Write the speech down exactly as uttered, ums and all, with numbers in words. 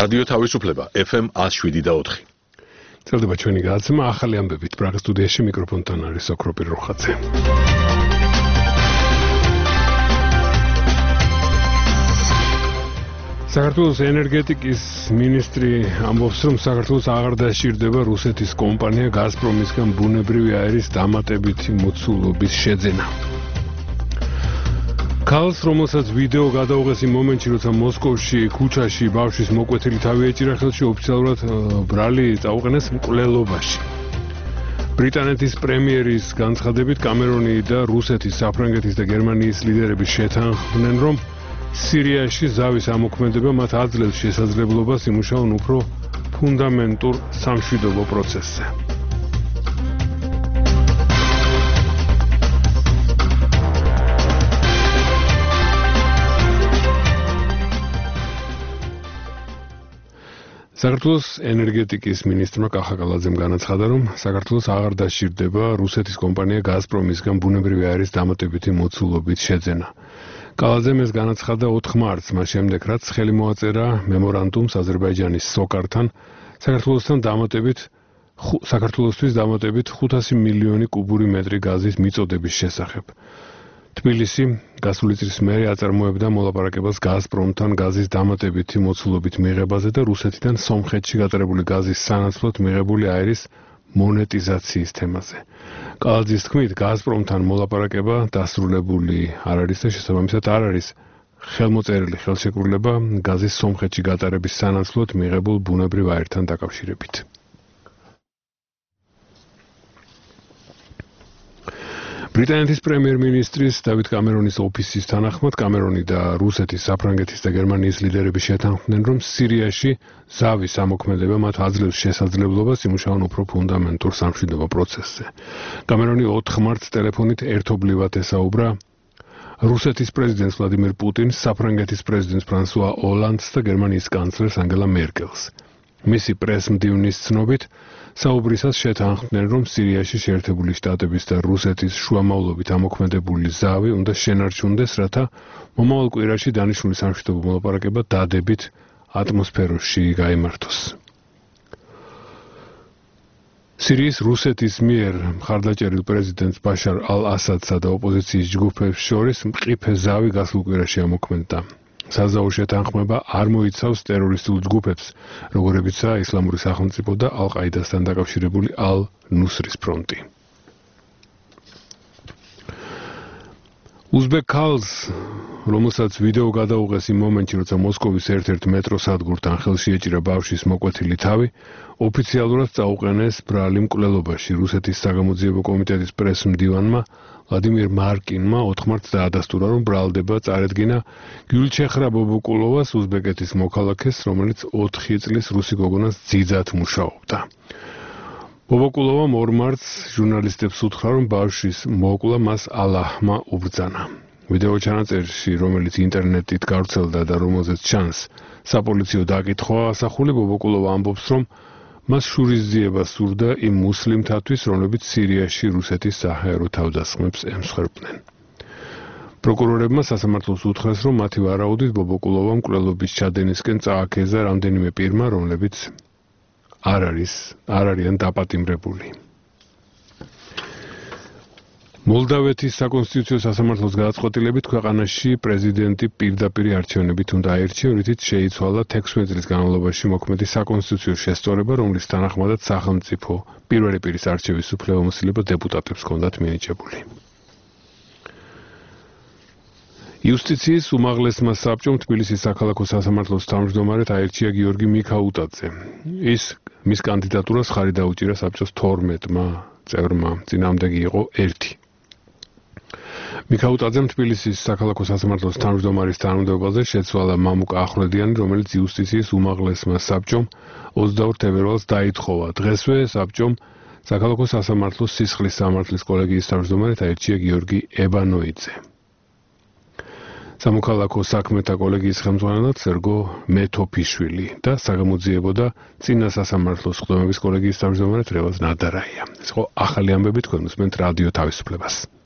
რადიო თავისუფლება ეფ ემ one oh seven და four. წერდება ჩვენი გადაცემა ახალი ამბებით პრაღის სტუდიაში მიკროფონთან არის ოქროპირ როხაძე. საქართველოს ენერგეტიკის მინისტრი ამბობს, რომ საქართველოს აღარ დაშირდება რუსეთის კომპანია გაზპრომისგან ბუნებრივი აირის დამატებითი მოცულობის შეძენა. ქალს, რომელსაც ვიდეო გადაუღეს იმ მომენტში, როცა მოსკოვში ქუჩაში ბავშვის მოკვეთილი თავი ეჭირა ხელში, ოფიციალურად ბრალი წაუყენეს მკვლელობაში. ბრიტანეთის პრემიერის განცხადებით კამერონი და რუსეთის, საფრანგეთის და გერმანიის ლიდერები შეთანხმდნენ, რომ სირიაში ზავის ამოქმედება მათ აძლევს შესაძლებლობას იმუშაონ უფრო ფუნდამენტურ სამშვიდობო პროცესზე. საქართველოს ენერგეტიკის მინისტრმა კახა კალაძემ განაცხადა, რომ საქართველოს აღარ დაშირდება რუსეთის კომპანია გაზპრომისგან ბუნებრივი აირის დამატებითი მოცულობით შეძენა. კალაძემ ეს განაცხადა ოთხ მარტს, მას შემდეგ, რაც ხელი მოაწერა მემორანდუმს აზერბაიჯანის სოკართან საქართველოსთან დამატებით საქართველოსთვის დამატებით ხუთასი მილიონი კუბური მეტრი გაზის მიწოდების შესახებ. თბილისი გასული წლის მერე აწარმოებდა მოლაპარაკებას გაზპრომთან გაზის დამატებითი მოცულობით მიღებაზე და რუსეთიდან სომხეთში გატარებული გაზის სანაცვლოდ მიღებული აირის მონეტიზაციის თემაზე. კალაძის თქმით, გაზპრომთან მოლაპარაკება დასრულებული არ არის და შესაბამისად არ არის ხელმოწერილი ხელშეკრულება გაზის სომხეთში გატარების სანაცვლოდ მიღებულ ბუნებრივ აირთან დაკავშირებით. ბრიტანეთის პრემიერ-მინისტრის დავით კამერონის ოფისის თანახმად, კამერონი და რუსეთის, საფრანგეთის და გერმანიის ლიდერები შეთანხმდნენ, რომ სირიაში ზავის ამოქმედება მათ აძლევს შესაძლებლობას იმუშაონ უფრო ფუნდამენტურ სამშვიდობო პროცესზე. კამერონი ოთხ მარტს ტელეფონით ერთობლივად ესაუბრა რუსეთის პრეზიდენტს ვლადიმერ პუტინს, საფრანგეთის პრეზიდენტს ფრანსუა ოლანდს და გერმანიის კანცლერს ანგელა მერკელს. მისი პრესმდივნის ცნობით, საუბრისას შეთანხმდნენ, რომ სირიაში შეერთებული შტატების და რუსეთის შუამავლობით ამოქმედებული ზავი უნდა შენარჩუნდეს, რათა მომავალ კვირაში დანიშნული სამშვიდობო მოლაპარაკება დადებით ატმოსფეროში გაიმართოს. სირიის რუსეთის მიერ მხარდაჭერილ პრეზიდენტს ბაშარ ალ-ასადსა და ოპოზიციის ჯგუფებს შორის მყიფე ზავი გასულ კვირაში ამოქმედდა. საზავო შეთანხმება არ მოიცავს ტერორისტულ ჯგუფებს, როგორებიცაა ისლამური სახელმწიფო და ალ-ყაიდასთან დაკავშირებული ალ-ნუსრის ფრონტი. უზბეკ ქალს, რომელსაც ვიდეო გადაუღეს იმ მომენტში, როცა მოსკოვის ერთ-ერთ მეტროს სადგურთან ხელში ეჭირა ბავშვის მოკვეთილი თავი, ოფიციალურად წაუყენეს ბრალი მკვლელობაში. რუსეთის საგამოძიებო კომიტეტის პრესმდივანმა ვლადიმირ მარკინმა ოთხ მარტს დაადასტურა, რომ ბრალდება წარედგინა გიულჩეხრა ბობოკულოვას, უზბეკეთის მოქალაქეს, რომელიც ოთხი წლის რუსი გოგონას ძიძად მუშაობდა. ბობოკულოვამ ორ მარტს ჟურნალისტებს უთხრა, რომ ბავშვის მოკლა მას ალაჰმა უბრძანა. ვიდეო ჩანაწერში, რომელიც ინტერნეტით გავრცელდა და რომელზეც ჩანს საპოლიციო დაკითხვა ასახული, ბობოკულოვა ამბობს, რომ მას შურისძიება სურდა იმ მუსლიმთათვის, რომლებიც სირიაში რუსეთის საჰაერო თავდასხმებს ემსხვერპლნენ. პროკურორებმა სასამართლოს უთხრეს, რომ მათი ვარაუდით ბობოკულოვა მკვლელობის ჩადენისკენ წააქეზა რამდენიმე პირმა, რომლებიც არ არის არ არიან დაპატიმრებული. მოლდავეთის საკონსტიტუციო სასამართლოს გადაწყვეტილებით ქვეყანაში პრეზიდენტი პირდაპირ არჩევნებით უნდა აირჩიო, რითიც შეიცვალა თექვსმეტ წლის განმავლობაში მოქმედი საკონსტიტუციო შესწორება, რომლის თანახმადაც სახელმწიფო პირველი პირის არჩევის უფლებამოსილება დეპუტატებს ჰქონდათ მინიჭებული. იუსტიციის უმაღლესმა საბჭომ თბილისის საქალაქო სასამართლოს თავმჯდომარედ აირჩია გიორგი მიქაუტაძე. ის მის კანდიდატურას ხარი დაუჭირა საბჭოს თორმეტმა წევრმა, წინააღმდეგი იყო ერთი. მიქაუტაძემ თბილისის საქალაქო სასამართლოს თავმჯდომარის თანამდებობაზე შეცვალა მამუკა ახვლედიანი, რომელიც იუსტიციის უმაღლესმა საბჭომ ოცდაორ თებერვალს დაითხოვა. დღესვე საბჭომ საქალაქო სასამართლოს სისხლის სამართლის კოლეგიის თავმჯდომარედ აირჩია გიორგი ებანოიძე. სამოქალაქო საქმეთა კოლეგიის ხელმძღვანელად სერგო მეთოფიშვილი და საგამოძიებო და წინა სასამართლოს ხდომების კოლეგიის თავმჯდომარედ რევაზ ნადარაია. ეს იყო ახალი ამბები, თქვენ უსმენთ რადიო თავისუფლებას.